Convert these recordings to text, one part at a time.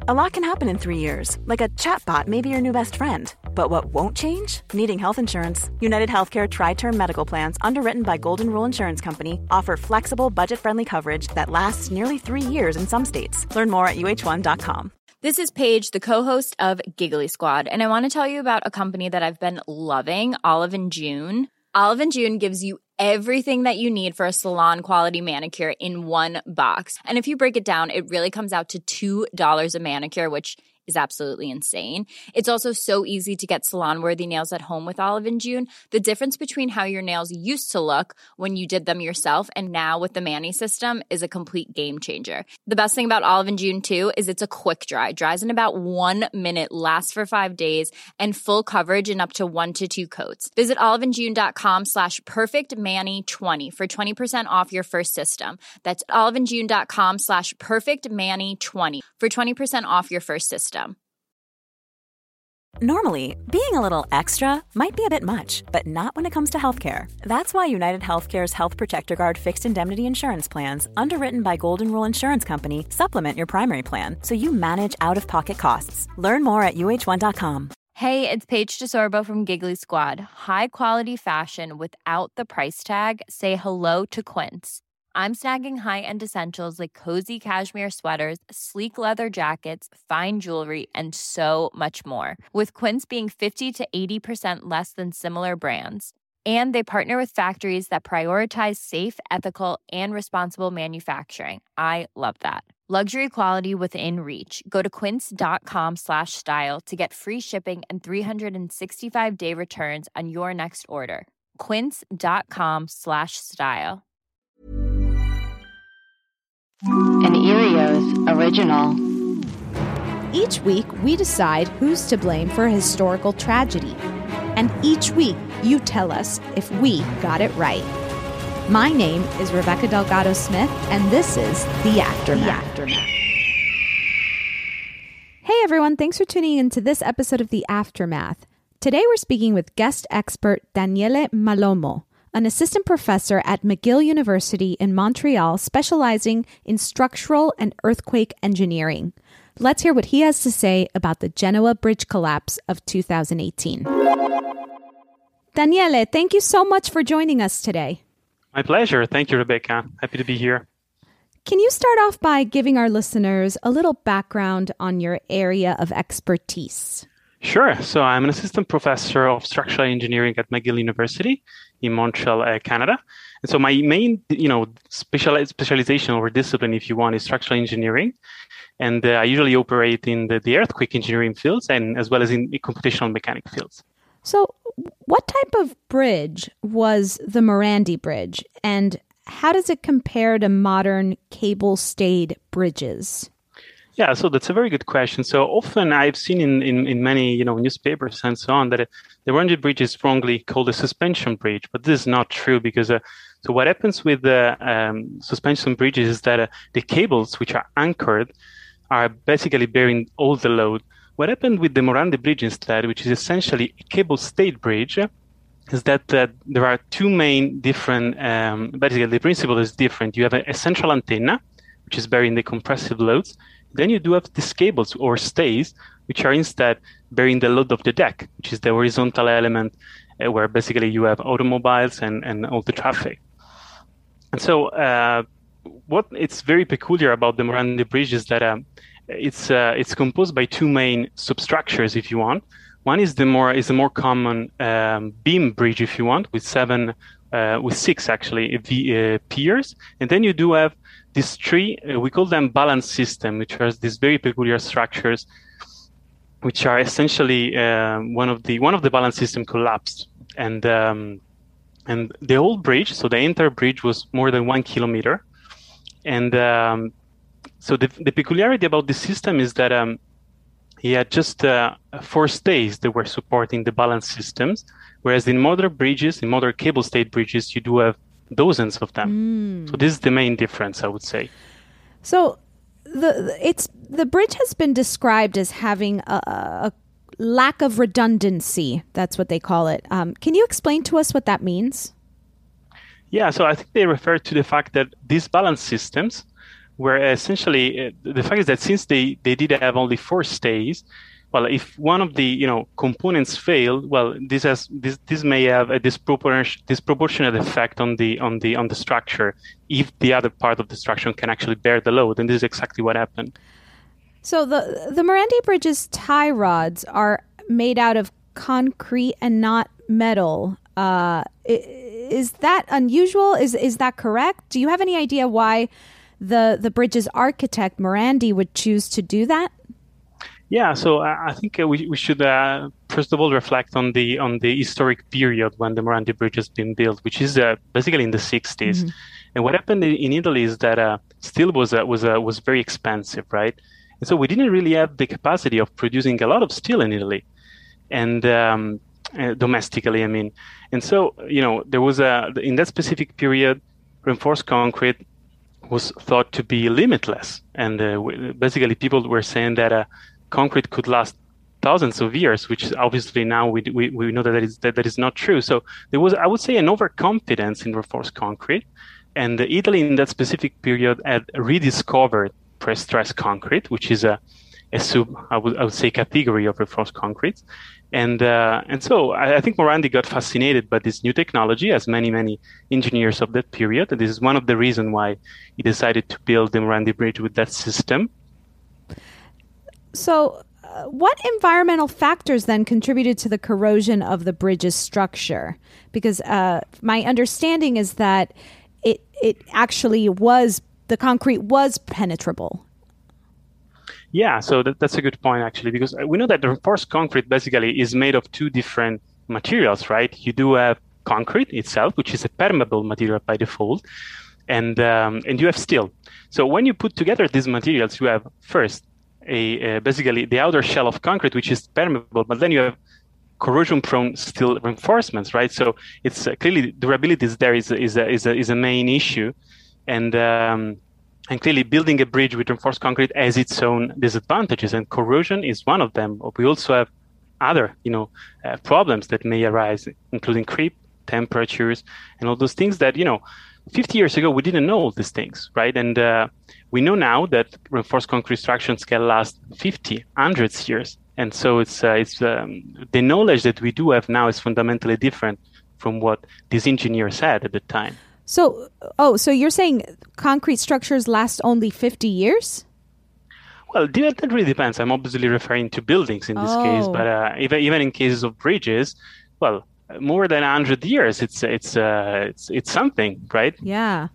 A lot can happen in 3 years, like a chatbot may be your new best friend. But what won't change? Needing health insurance. United Healthcare Tri-Term Medical Plans, underwritten by Golden Rule Insurance Company, offer flexible, budget-friendly coverage that lasts nearly 3 years in some states. Learn more at uh1.com. This is Paige, the co-host of Giggly Squad, and I want to tell you about a company that I've been loving, Olive & June. Olive & June gives you everything that you need for a salon-quality manicure in one box. And if you break it down, it really comes out to $2 a manicure, which is absolutely insane. It's also so easy to get salon-worthy nails at home with Olive & June. The difference between how your nails used to look when you did them yourself and now with the Mani system is a complete game changer. The best thing about Olive & June, too, is it's a quick dry. Dries in about 1 minute, lasts for 5 days, and full coverage in up to 1 to 2 coats. Visit oliveandjune.com/perfectmani20 for 20% off your first system. That's oliveandjune.com/perfectmani20 for 20% off your first system. Normally, being a little extra might be a bit much, but not when it comes to healthcare. That's why United Healthcare's Health Protector Guard fixed indemnity insurance plans, underwritten by Golden Rule Insurance Company, supplement your primary plan so you manage out-of-pocket costs. Learn more at uh1.com. Hey, it's Paige DeSorbo from Giggly Squad. High quality fashion without the price tag. Say hello to Quince. I'm snagging high-end essentials like cozy cashmere sweaters, sleek leather jackets, fine jewelry, and so much more. With Quince being 50 to 80% less than similar brands. And they partner with factories that prioritize safe, ethical, and responsible manufacturing. I love that. Luxury quality within reach. Go to quince.com/style to get free shipping and 365-day returns on your next order. Quince.com/style. An Erios original. Each week, we decide who's to blame for a historical tragedy. And each week, you tell us if we got it right. My name is Rebecca Delgado Smith, and this is The Aftermath. Hey everyone, thanks for tuning in to this episode of The Aftermath. Today we're speaking with guest expert Daniele Malomo, an assistant professor at McGill University in Montreal specializing in structural and earthquake engineering. Let's hear what he has to say about the Genoa bridge collapse of 2018. Daniele, thank you so much for joining us today. My pleasure. Thank you, Rebecca. Happy to be here. Can you start off by giving our listeners a little background on your area of expertise? Sure. So I'm an assistant professor of structural engineering at McGill University in Montreal, Canada. And so my main, specialization or discipline, if you want, is structural engineering. And I usually operate in the earthquake engineering fields and as well as in the computational mechanics fields. So what type of bridge was the Morandi Bridge, and how does it compare to modern cable-stayed bridges? Yeah, so that's a very good question. So often I've seen in many newspapers and so on that the Morandi Bridge is wrongly called a suspension bridge, but this is not true because so what happens with the suspension bridges is that the cables which are anchored are basically bearing all the load. What happened with the Morandi Bridge instead, which is essentially a cable-stayed bridge, is that there are two main different, basically the principle is different. You have a central antenna, which is bearing the compressive loads. Then you do have these cables or stays, which are instead bearing the load of the deck, which is the horizontal element where basically you have automobiles and all the traffic. And so what it's very peculiar about the Morandi Bridge is that it's composed by two main substructures, if you want. One is the more common beam bridge, if you want, with six actually piers, and then you do have these three. We call them balance system, which are these very peculiar structures, which are essentially one of the balance system collapsed, and the whole bridge. So the entire bridge was more than 1 kilometer, and so the peculiarity about this system is that he had just 4 stays that were supporting the balance systems, whereas in modern cable-stayed bridges, you do have dozens of them. So this is the main difference, I would say. So the bridge has been described as having a lack of redundancy. That's what they call it. Can you explain to us what that means? Yeah, so I think they refer to the fact that these balance systems where essentially the fact is that since they did have only 4 stays, well, if one of the components fail, well, this may have a disproportionate effect on the structure if the other part of the structure can actually bear the load, and this is exactly what happened. So the Morandi Bridge's tie rods are made out of concrete and not metal. Is that unusual? Is that correct? Do you have any idea why the bridge's architect Morandi would choose to do that? Yeah, so I think we should first of all reflect on the historic period when the Morandi Bridge has been built, which is basically in the 60s. Mm-hmm. And what happened in Italy is that steel was very expensive, right? And so we didn't really have the capacity of producing a lot of steel in Italy, and domestically, I mean. And so there was in that specific period, reinforced concrete was thought to be limitless, and basically people were saying that concrete could last thousands of years, which obviously now we know that is not true. So there was, I would say, an overconfidence in reinforced concrete, and Italy in that specific period had rediscovered pre-stressed concrete, which is a I would say category of reinforced concrete, and so I think Morandi got fascinated by this new technology, as many engineers of that period, and this is one of the reasons why he decided to build the Morandi Bridge with that system. So, what environmental factors then contributed to the corrosion of the bridge's structure? Because my understanding is that it actually was, the concrete was penetrable. Yeah, so that's a good point, actually, because we know that the reinforced concrete basically is made of 2 different materials, right? You do have concrete itself, which is a permeable material by default, and you have steel. So when you put together these materials, you have first basically the outer shell of concrete, which is permeable, but then you have corrosion-prone steel reinforcements, right? So it's clearly durability is there is a main issue, and clearly building a bridge with reinforced concrete has its own disadvantages, and corrosion is one of them. We also have other problems that may arise, including creep, temperatures, and all those things that 50 years ago we didn't know all these things, right? And we know now that reinforced concrete structures can last 50, hundreds years. And so it's the knowledge that we do have now is fundamentally different from what these engineers had at the time. So you're saying concrete structures last only 50 years? Well, that really depends. I'm obviously referring to buildings in this case, but even in cases of bridges, well, more than 100 years, it's something, right? Yeah.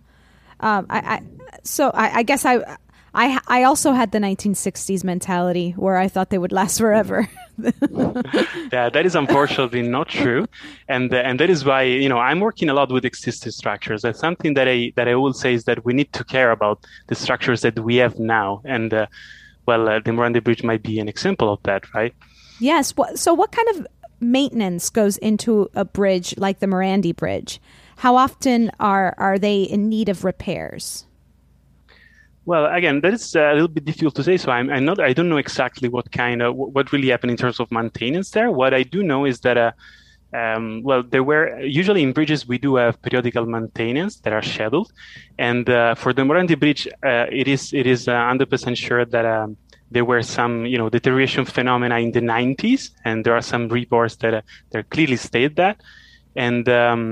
I guess I also had the 1960s mentality where I thought they would last forever. Yeah, that is unfortunately not true, and that is why I'm working a lot with existing structures. That's something that I will say is that we need to care about the structures that we have now, and the Morandi Bridge might be an example of that, right? Yes. So what kind of maintenance goes into a bridge like the Morandi Bridge? How often are they in need of repairs? Well, again, that is a little bit difficult to say. So I don't know exactly what really happened in terms of maintenance there. What I do know is that, there were usually in bridges we do have periodical maintenance that are scheduled, and for the Morandi Bridge, it is 100% sure that there were some deterioration phenomena in the 90s, and there are some reports that clearly state that, and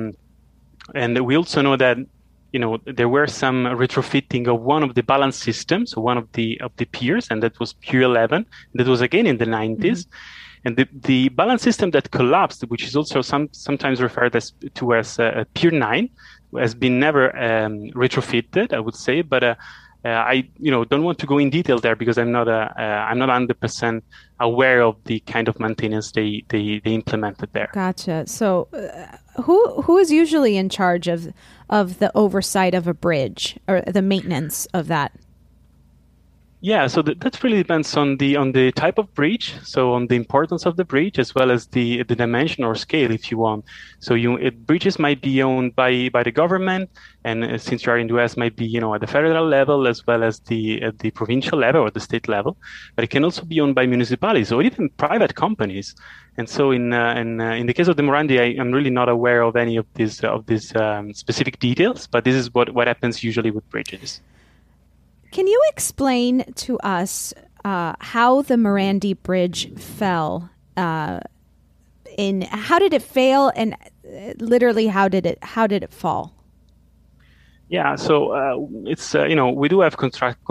we also know that there were some retrofitting of one of the balance systems, one of the piers, and that was Pier 11. That was again in the 90s. Mm-hmm. And the balance system that collapsed, which is also sometimes referred to as Pier 9, has been never retrofitted, I would say. But I don't want to go in detail there because I'm not 100% aware of the kind of maintenance they implemented there. Gotcha. So who is usually in charge of the oversight of a bridge or the maintenance of that? Yeah, so that really depends on the type of bridge, so on the importance of the bridge as well as the dimension or scale, if you want. So bridges might be owned by the government, and since you are in the US, might be at the federal level as well as the provincial level or the state level. But it can also be owned by municipalities or even private companies. And so in the case of the Morandi, I'm really not aware of any of these specific details, but this is what happens usually with bridges. Can you explain to us how the Morandi Bridge fell? How did it fail, and literally how did it fall? Yeah, so it's we do have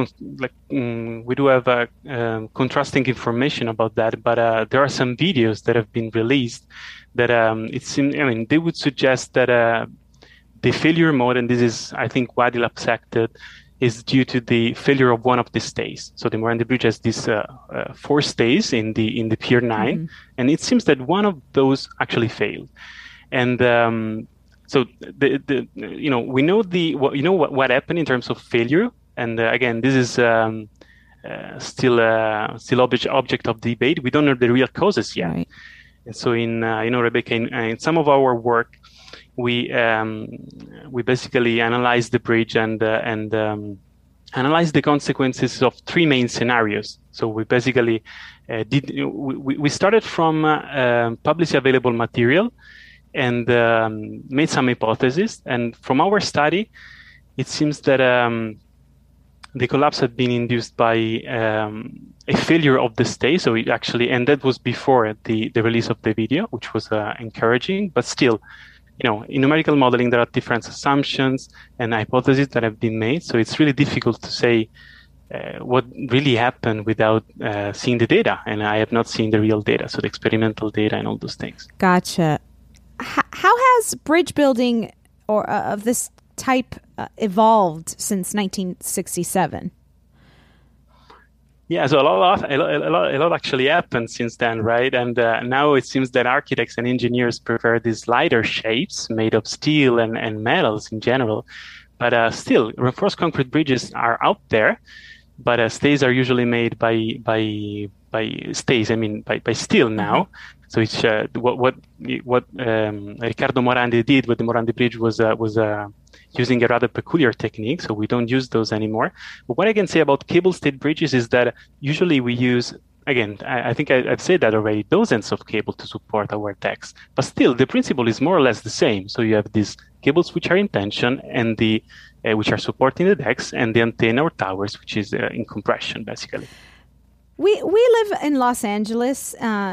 contrasting information about that, but there are some videos that have been released that they would suggest that the failure mode, and this is I think widely accepted, is due to the failure of one of the stays. So the Morandi Bridge has these 4 stays in the Pier 9, and it seems that one of those actually failed, and so we know what happened in terms of failure, and again, this is still object of debate. We don't know the real causes yet. Right. And so Rebecca, in some of our work, we basically analyzed the bridge and analyzed the consequences of 3 main scenarios. So we basically we started from publicly available material and made some hypotheses. And from our study, it seems that the collapse had been induced by a failure of the stay. So and that was before the release of the video, which was encouraging. But still, in numerical modeling, there are different assumptions and hypotheses that have been made. So it's really difficult to say what really happened without seeing the data. And I have not seen the real data, so the experimental data and all those things. Gotcha. How has bridge building of this type evolved since 1967? Yeah, so a lot actually happened since then, right? And now it seems that architects and engineers prefer these lighter shapes made of steel and metals in general. But still, reinforced concrete bridges are out there, but stays are usually made by steel now. So it's what Riccardo Morandi did with the Morandi Bridge was using a rather peculiar technique. So we don't use those anymore. But what I can say about cable-stayed bridges is that usually we use, again, I think I've said that already, dozens of cable to support our decks. But still, the principle is more or less the same. So you have these cables which are in tension and the which are supporting the decks, and the antenna or towers, which is in compression, basically. We live in Los Angeles,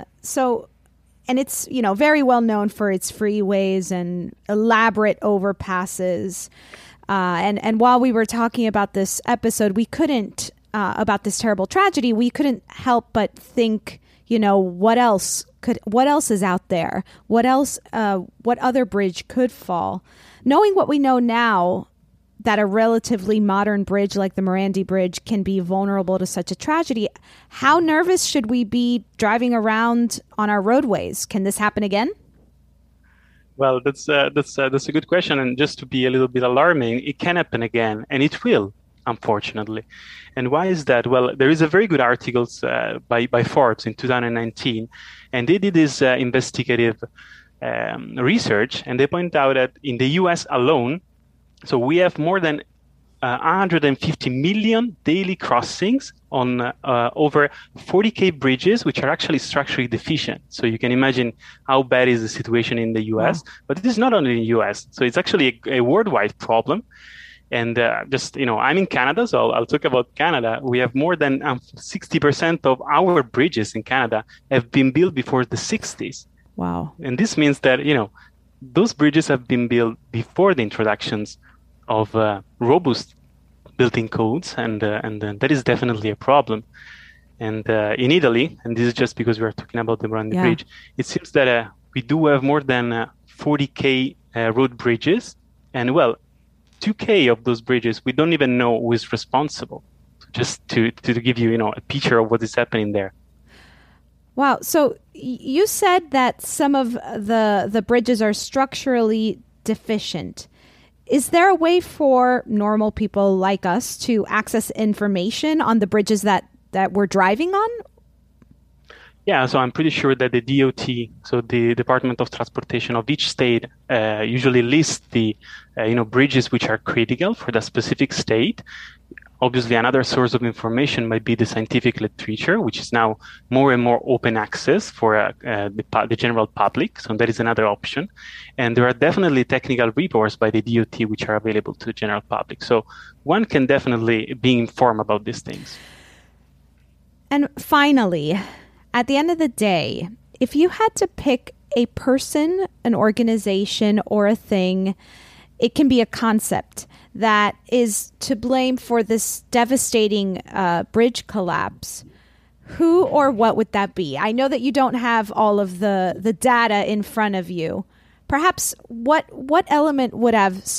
and it's, very well known for its freeways and elaborate overpasses. And while we were talking about this episode, we couldn't, about this terrible tragedy, we couldn't help but think, what else is out there? What other bridge could fall? Knowing what we know now, that a relatively modern bridge like the Morandi Bridge can be vulnerable to such a tragedy, how nervous should we be driving around on our roadways? Can this happen again? Well, that's a good question. And just to be a little bit alarming, it can happen again, and it will, unfortunately. And why is that? Well, there is a very good article by Forbes in 2019, and they did this investigative research, and they point out that in the US alone, so we have more than 150 million daily crossings on over 40K bridges, which are actually structurally deficient. So you can imagine how bad is the situation in the US. Wow. But it is not only in the US. So it's actually a worldwide problem. And I'm in Canada, so I'll talk about Canada. We have more than 60% of our bridges in Canada have been built before the 60s. Wow. And this means that, those bridges have been built before the introductions of robust building codes, and that is definitely a problem. And in Italy, and this is just because we are talking about the Morandi Bridge, it seems that we do have more than 40K road bridges, and 2K of those bridges, we don't even know who is responsible. So just to give you, a picture of what is happening there. Wow. So you said that some of the bridges are structurally deficient. Is there a way for normal people like us to access information on the bridges that we're driving on? Yeah, so I'm pretty sure that the DOT, so the Department of Transportation of each state, usually lists the bridges which are critical for the specific state. Obviously, another source of information might be the scientific literature, which is now more and more open access for the general public. So that is another option. And there are definitely technical reports by the DOT which are available to the general public. So one can definitely be informed about these things. And finally, at the end of the day, if you had to pick a person, an organization, or a thing, it can be a concept that is to blame for this devastating bridge collapse, who or what would that be? I know that you don't have all of the data in front of you. Perhaps what element could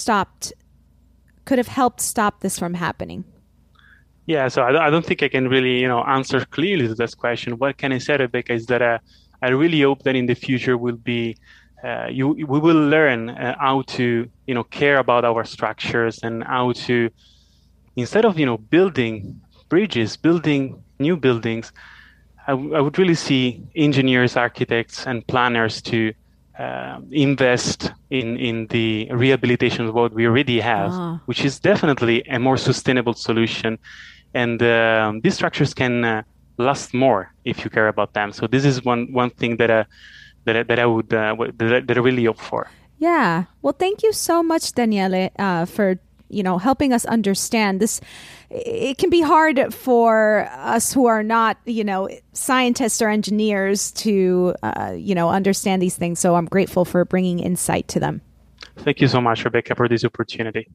have helped stop this from happening? Yeah, so I don't think I can really, answer clearly to this question. What can I say, Rebecca, is that I really hope that in the future we will learn how to, care about our structures and how to, instead of, building bridges, building new buildings, I would really see engineers, architects, and planners to invest in the rehabilitation of what we already have, which is definitely a more sustainable solution. And these structures can last more if you care about them. So this is one thing that I really hope for. Yeah. Well, thank you so much, Daniele, for helping us understand this. It can be hard for us who are not, scientists or engineers to, understand these things. So I'm grateful for bringing insight to them. Thank you so much, Rebecca, for this opportunity.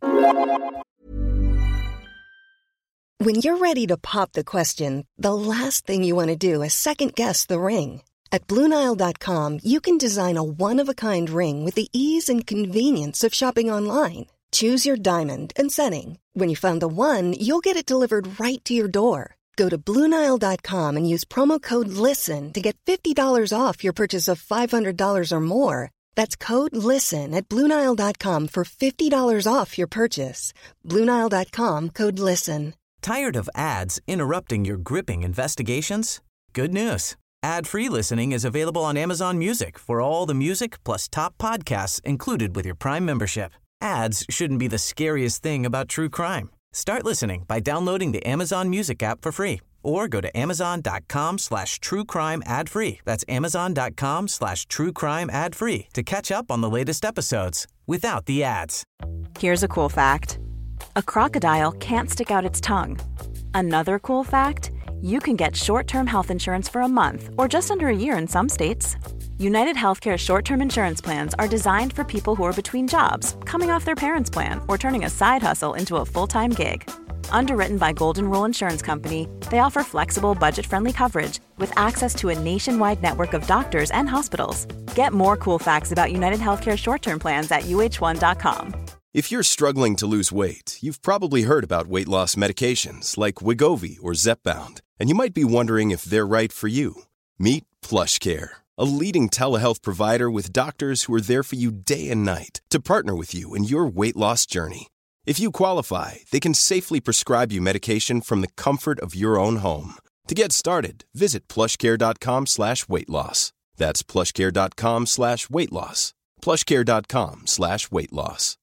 When you're ready to pop the question, the last thing you want to do is second-guess the ring. At BlueNile.com, you can design a one-of-a-kind ring with the ease and convenience of shopping online. Choose your diamond and setting. When you find the one, you'll get it delivered right to your door. Go to BlueNile.com and use promo code LISTEN to get $50 off your purchase of $500 or more. That's code LISTEN at BlueNile.com for $50 off your purchase. BlueNile.com, code LISTEN. Tired of ads interrupting your gripping investigations? Good news. Ad-free listening is available on Amazon Music for all the music plus top podcasts included with your Prime membership. Ads shouldn't be the scariest thing about true crime. Start listening by downloading the Amazon Music app for free or go to amazon.com/truecrime ad-free. That's amazon.com/truecrime ad-free to catch up on the latest episodes without the ads. Here's a cool fact. A crocodile can't stick out its tongue. Another cool fact, you can get short-term health insurance for a month or just under a year in some states. United Healthcare short-term insurance plans are designed for people who are between jobs, coming off their parents' plan, or turning a side hustle into a full-time gig. Underwritten by Golden Rule Insurance Company, they offer flexible, budget-friendly coverage with access to a nationwide network of doctors and hospitals. Get more cool facts about United Healthcare short-term plans at uh1.com. If you're struggling to lose weight, you've probably heard about weight loss medications like Wegovy or Zepbound, and you might be wondering if they're right for you. Meet PlushCare, a leading telehealth provider with doctors who are there for you day and night to partner with you in your weight loss journey. If you qualify, they can safely prescribe you medication from the comfort of your own home. To get started, visit plushcare.com/weight-loss. That's plushcare.com/weight-loss. plushcare.com/weight-loss.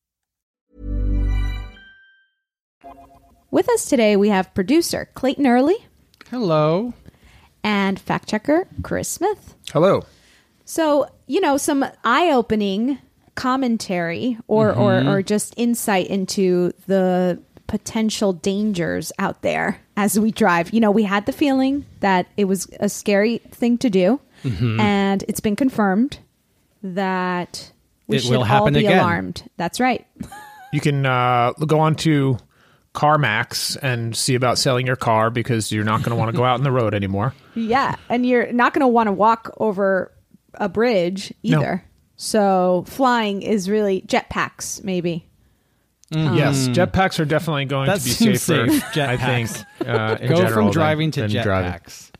With us today, we have producer Clayton Early. Hello. And fact checker Chris Smith. Hello. So, some eye-opening commentary or just insight into the potential dangers out there as we drive. We had the feeling that it was a scary thing to do, and it's been confirmed that we should all be alarmed. That's right. You can go on to CarMax and see about selling your car because you're not going to want to go out on the road anymore. Yeah, and you're not going to want to walk over a bridge either. No. So flying is really jetpacks, maybe. Yes, jetpacks are definitely going to be safer. Safe. I think. Go from driving to jetpacks.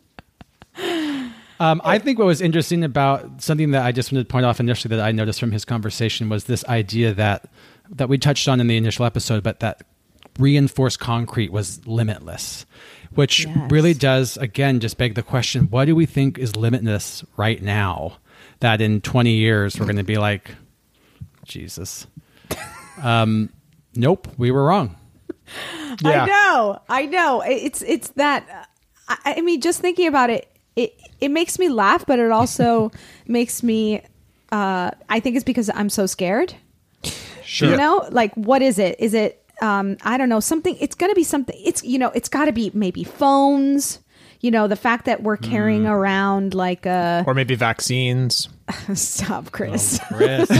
I think what was interesting about something that I just wanted to point off initially that I noticed from his conversation was this idea that we touched on in the initial episode, but that reinforced concrete was limitless, which really does, again, just beg the question, what do we think is limitless right now that in 20 years we're going to be like, Jesus. Nope, we were wrong. Yeah. I know. It's that. I mean, just thinking about it, it makes me laugh, but it also makes me. I think it's because I'm so scared. Sure. You know, like, what is it? Is it? I don't know. Something. It's going to be something. It's it's got to be maybe phones. The fact that we're carrying around like or maybe vaccines. Stop, Chris. Oh, Chris.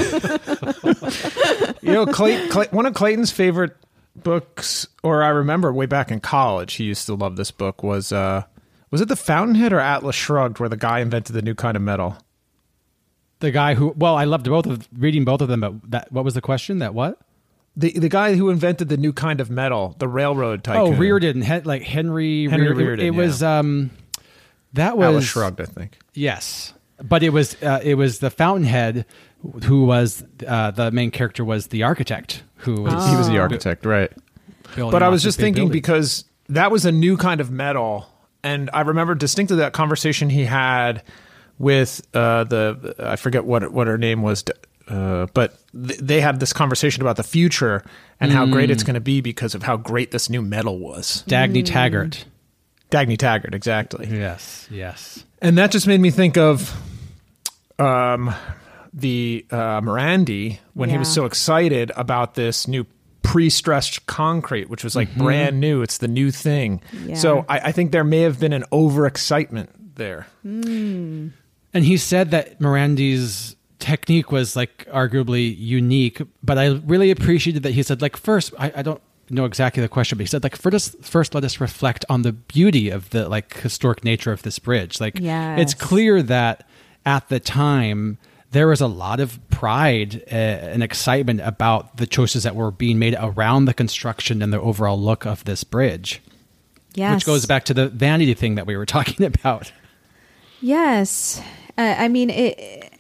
One of Clayton's favorite books, or I remember way back in college, he used to love this book, was it The Fountainhead or Atlas Shrugged, where the guy invented the new kind of metal? The guy who, I loved reading both of them, but what was the question? That what? The guy who invented the new kind of metal, the railroad tycoon. Oh, Reardon, like Henry Reardon. It was that was Atlas Shrugged, I think. Yes, but it was the Fountainhead, who was the main character, was the architect. He was the architect, right? But I was just thinking, because that was a new kind of metal, and I remember distinctly that conversation he had with I forget what her name was. But they had this conversation about the future and how great it's going to be because of how great this new metal was. Dagny Taggart. Dagny Taggart, exactly. Yes. And that just made me think of the Morandi when he was so excited about this new pre-stressed concrete, which was like brand new. It's the new thing. Yeah. So I think there may have been an overexcitement there. And he said that Morandi's technique was like arguably unique, but I really appreciated that he said, like, first, I don't know exactly the question, but he said, like, first let us reflect on the beauty of the like historic nature of this bridge. Like, it's clear that at the time there was a lot of pride and excitement about the choices that were being made around the construction and the overall look of this bridge. Yes. Which goes back to the vanity thing that we were talking about. Yes. I mean, it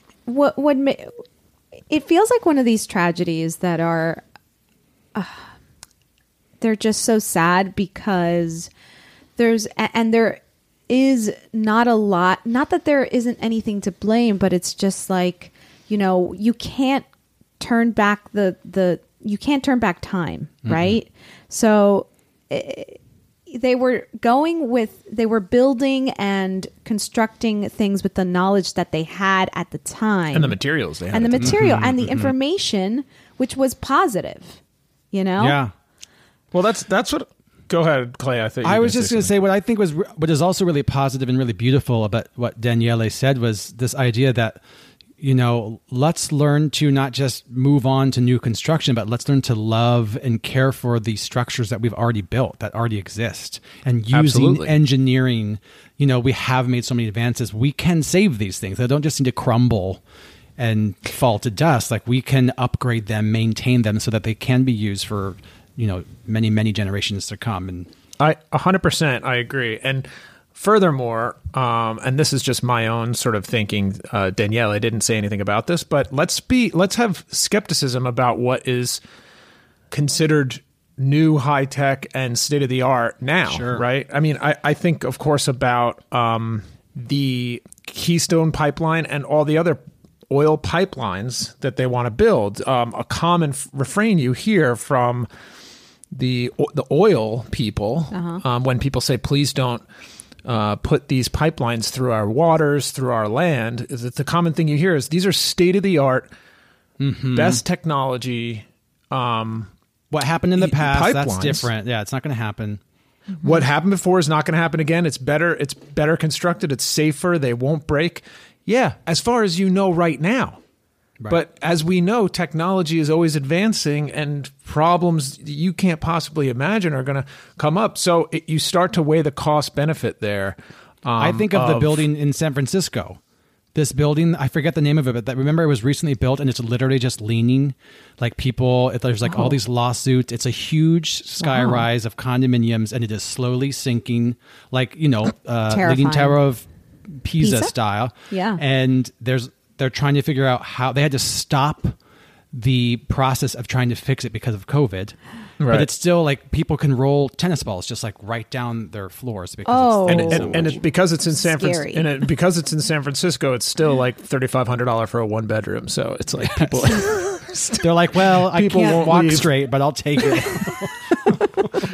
feels like one of these tragedies that are they're just so sad because there is not a lot, not that there isn't anything to blame, but it's just like, you can't turn back you can't turn back time, right? So they were building and constructing things with the knowledge that they had at the time. And the materials they had. And the material and the information, which was positive, Yeah. Well, that's what... Go ahead, Clay. I was just going to say what I think what is also really positive and really beautiful about what Daniele said was this idea that, let's learn to not just move on to new construction, but let's learn to love and care for the structures that we've already built, that already exist. And using engineering, we have made so many advances. We can save these things. They don't just need to crumble and fall to dust. Like, we can upgrade them, maintain them so that they can be used for, many, many generations to come. And 100%, I agree. And furthermore, and this is just my own sort of thinking, Danielle, I didn't say anything about this, but let's have skepticism about what is considered new, high tech, and state of the art now, right? I mean, I think, of course, about the Keystone Pipeline and all the other oil pipelines that they want to build. A common refrain you hear from the oil people when people say, please don't put these pipelines through our waters, through our land, is that the common thing you hear is these are state-of-the-art, best technology. What happened in the past, pipelines. That's different. Yeah, it's not going to happen. What happened before is not going to happen again. It's better constructed. It's safer. They won't break. Yeah, as far as you know right now. Right. But as we know, technology is always advancing and problems you can't possibly imagine are going to come up. So you start to weigh the cost benefit there. I think of the building in San Francisco. This building, I forget the name of it, but remember it was recently built and it's literally just leaning. Like there's like all these lawsuits. It's a huge sky rise of condominiums and it is slowly sinking, like, Leaning Tower of Pisa style. Yeah. And they're trying to figure out how they had to stop the process of trying to fix it because of COVID. Right. But it's still like people can roll tennis balls just like right down their floors because it's because it's in San Francisco. And because it's in San Francisco, it's still like $3,500 for a one bedroom. So it's like people they're like, well, I can't walk straight, but I'll take it.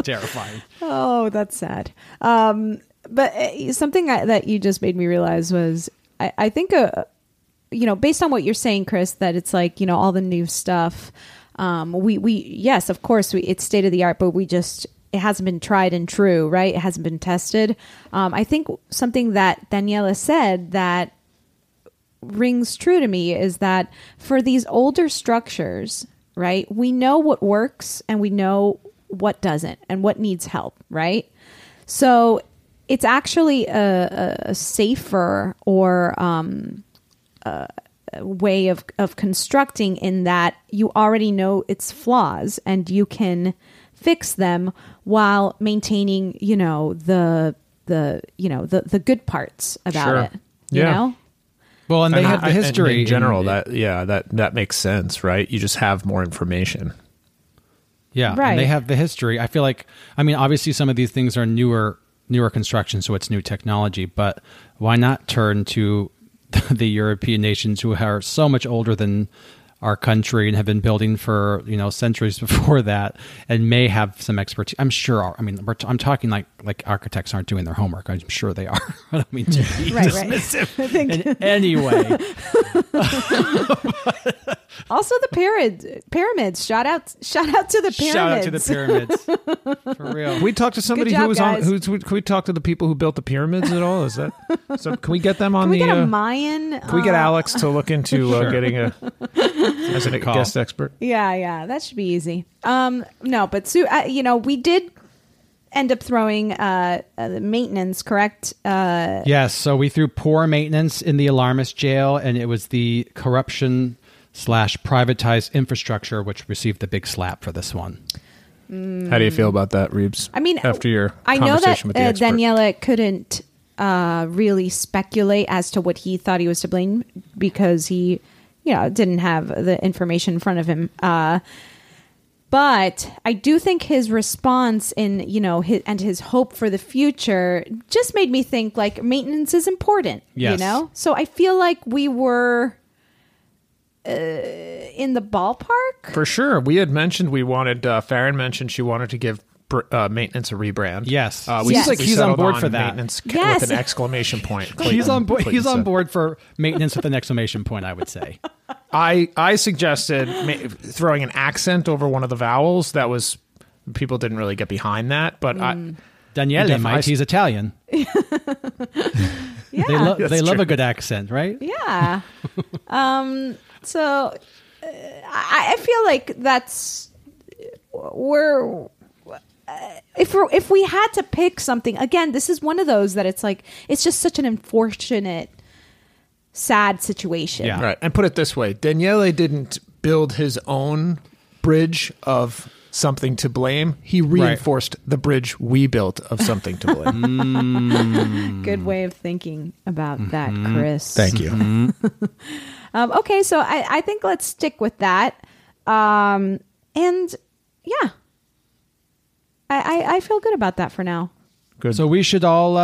terrifying. Oh, that's sad. But something that you just made me realize was, I think, based on what you're saying, Chris, that it's like, all the new stuff. Yes, of course, it's state of the art, but it hasn't been tried and true, right? It hasn't been tested. I think something that Daniela said that rings true to me is that for these older structures, right, we know what works and we know what doesn't and what needs help, right? So it's actually a safer or a way of constructing in that you already know its flaws and you can fix them while maintaining, the good parts about it. You know? Well, and they have the history in general. That makes sense, right? You just have more information. Yeah, right. And they have the history. I feel like, obviously some of these things are newer construction, so it's new technology. But why not turn to the European nations who are so much older than our country and have been building for centuries before that, and may have some expertise. I'm sure. I'm talking like architects aren't doing their homework. I'm sure they are. I don't mean to be dismissive in any way. Also, the pyramids. Shout out to the pyramids. Shout out to the pyramids. For real. Can we talk to somebody who was on? Can we talk to the people who built the pyramids at all? Is that so? Can we get them on get a Mayan? Can we get Alex to look into getting as a guest expert? Yeah, that should be easy. No, but we did end up throwing the maintenance, correct? Yes. So we threw poor maintenance in the alarmist jail, and it was the corruption / privatized infrastructure which received the big slap for this one. How do you feel about that, Reeves? After your conversation with the expert? Daniela couldn't really speculate as to what he thought he was to blame because he, didn't have the information in front of him. But I do think his response and his hope for the future just made me think like maintenance is important. Yes. So I feel like we were in the ballpark. For sure. We had mentioned Farron mentioned she wanted to give maintenance a rebrand. Yes. Seems like he's on board for that. Maintenance with an exclamation point. He's on board. He's on board for maintenance with an exclamation point, I would say. I suggested throwing an accent over one of the vowels. That was, people didn't really get behind that, but Daniele might. He's Italian. Yeah. They love a good accent, right? Yeah. So I feel like that's if we had to pick something, again, this is one of those that it's like, it's just such an unfortunate, sad situation. Yeah. Right. And put it this way, Daniele didn't build his own bridge of something to blame. He reinforced the bridge we built of something to blame. Good way of thinking about that, Chris. Thank you. Okay, so I think let's stick with that. And yeah, I feel good about that for now. Good. So we should all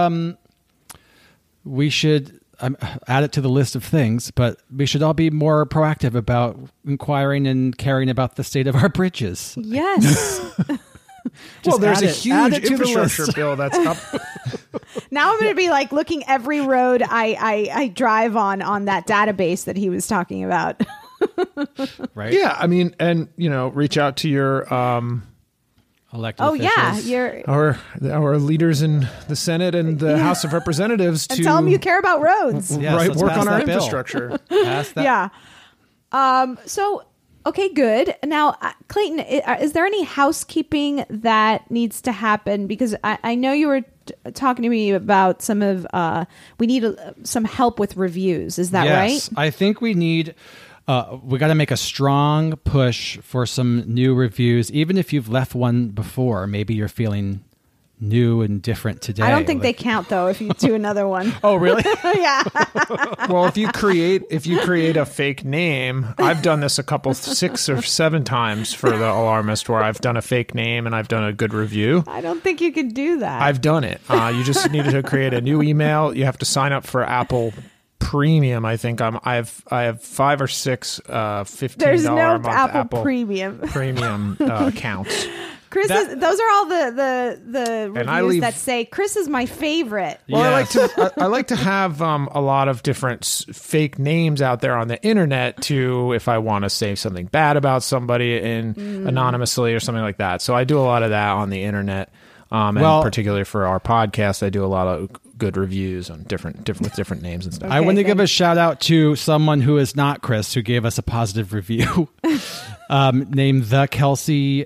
add it to the list of things, but we should all be more proactive about inquiring and caring about the state of our bridges. Yes. Well, there's a huge infrastructure bill that's up. Now I'm going to be like looking every road I drive on that database that he was talking about. Right. Yeah. I mean, and, reach out to your elected officials. Yeah. Our leaders in the Senate and the House of Representatives and tell them you care about roads. Yes, work on our bill. infrastructure. Pass that. Yeah. So, okay, good. Now, Clayton, is there any housekeeping that needs to happen? Because I know you were talking to me about some of, we need some help with reviews. Is that right? Yes, I think we need, we got to make a strong push for some new reviews. Even if you've left one before, maybe you're feeling new and different today. I don't think they count though if you do another one. Oh, really? Yeah. Well, if you create a fake name, I've done this 6 or 7 times for the Alarmist, where I've done a fake name and I've done a good review. I don't think you can do that. I've done it. You just needed to create a new email. You have to sign up for Apple Premium. I think I have 5 or 6 $15 There's no a month Apple Premium accounts. Chris is, those are all the reviews that say Chris is my favorite. Well, I like to have a lot of different fake names out there on the internet too, if I want to say something bad about somebody anonymously or something like that. So I do a lot of that on the internet. And particularly for our podcast, I do a lot of good reviews on different with different names and stuff. I want to give a shout out to someone who is not Chris, who gave us a positive review, named the Kelsey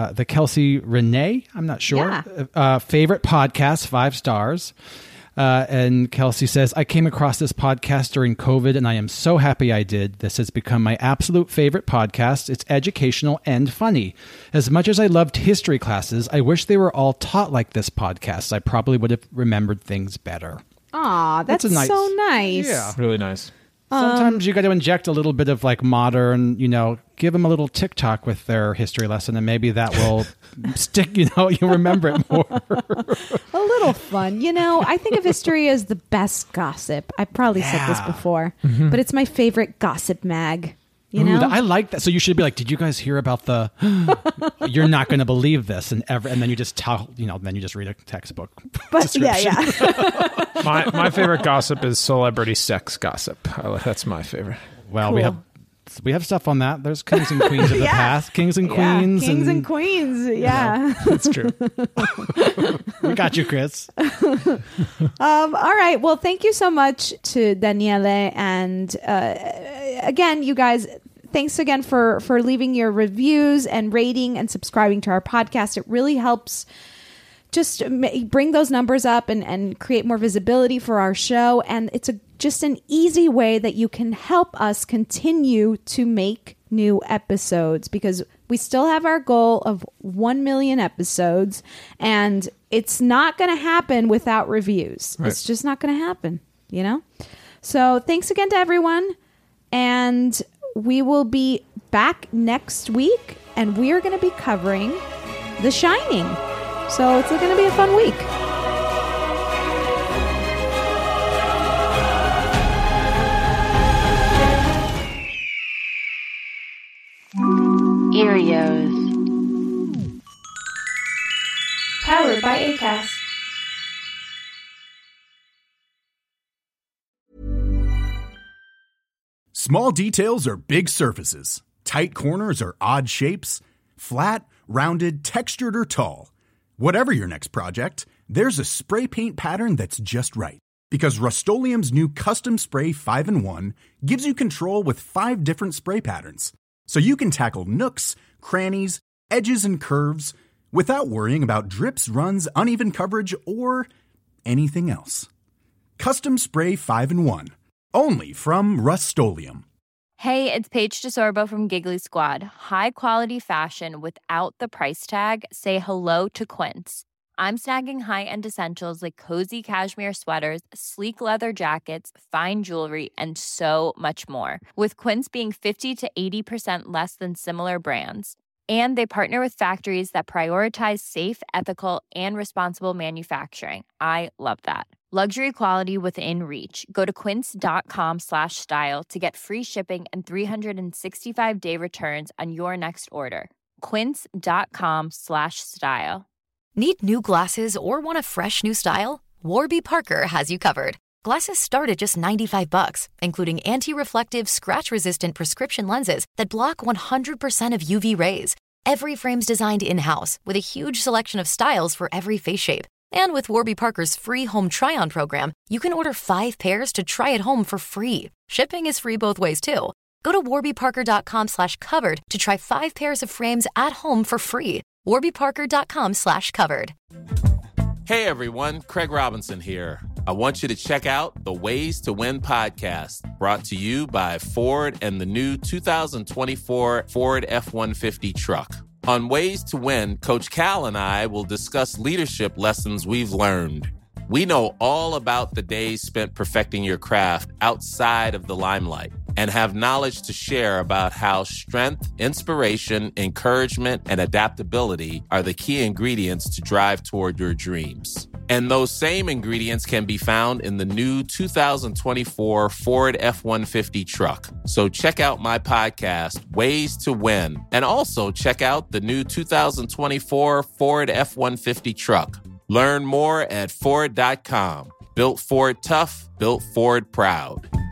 Renee. I'm not sure. Yeah. Favorite podcast, 5 stars. And Kelsey says, I came across this podcast during COVID, and I am so happy I did. This has become my absolute favorite podcast. It's educational and funny. As much as I loved history classes, I wish they were all taught like this podcast. I probably would have remembered things better. Aw, that's so nice. Yeah, really nice. Sometimes you got to inject a little bit of like modern, give them a little TikTok with their history lesson, and maybe that will stick, you'll remember it more. A little fun. I think of history as the best gossip. I probably said this before, but it's my favorite gossip mag. I like that. So you should be like, did you guys hear about the, you're not going to believe this. And then you just tell, then you just read a textbook. But yeah. My favorite gossip is celebrity sex gossip. That's my favorite. Well, cool. We have stuff on that. There's kings and queens of the past. Kings and queens. Kings and queens. Yeah. That's true. We got you, Chris. All right. Well, thank you so much to Daniele. And again, you guys, thanks again for leaving your reviews and rating and subscribing to our podcast. It really helps just bring those numbers up and create more visibility for our show. And it's just an easy way that you can help us continue to make new episodes, because we still have our goal of 1 million episodes, and it's not going to happen without reviews. Right. It's just not going to happen, So thanks again to everyone. And we will be back next week, and we're going to be covering The Shining. So it's going to be a fun week. Erios. Powered by Acast. Small details are big surfaces. Tight corners are odd shapes. Flat, rounded, textured, or tall. Whatever your next project, there's a spray paint pattern that's just right. Because Rust-Oleum's new Custom Spray 5-in-1 gives you control with 5 different spray patterns. So you can tackle nooks, crannies, edges, and curves without worrying about drips, runs, uneven coverage, or anything else. Custom Spray 5-in-1. Only from Rust-Oleum. Hey, it's Paige DeSorbo from Giggly Squad. High quality fashion without the price tag. Say hello to Quince. I'm snagging high-end essentials like cozy cashmere sweaters, sleek leather jackets, fine jewelry, and so much more. With Quince being 50 to 80% less than similar brands. And they partner with factories that prioritize safe, ethical, and responsible manufacturing. I love that. Luxury quality within reach. Go to quince.com/style to get free shipping and 365-day returns on your next order. Quince.com/style. Need new glasses or want a fresh new style? Warby Parker has you covered. Glasses start at just $95, including anti-reflective, scratch-resistant prescription lenses that block 100% of UV rays. Every frame's designed in-house with a huge selection of styles for every face shape. And with Warby Parker's free home try-on program, you can order 5 pairs to try at home for free. Shipping is free both ways, too. Go to warbyparker.com/covered to try 5 pairs of frames at home for free. warbyparker.com/covered. Hey, everyone. Craig Robinson here. I want you to check out the Ways to Win podcast, brought to you by Ford and the new 2024 Ford F-150 truck. On Ways to Win, Coach Cal and I will discuss leadership lessons we've learned. We know all about the days spent perfecting your craft outside of the limelight. and have knowledge to share about how strength, inspiration, encouragement, and adaptability are the key ingredients to drive toward your dreams. And those same ingredients can be found in the new 2024 Ford F-150 truck. So check out my podcast, Ways to Win, and also check out the new 2024 Ford F-150 truck. Learn more at Ford.com. Built Ford tough, built Ford proud.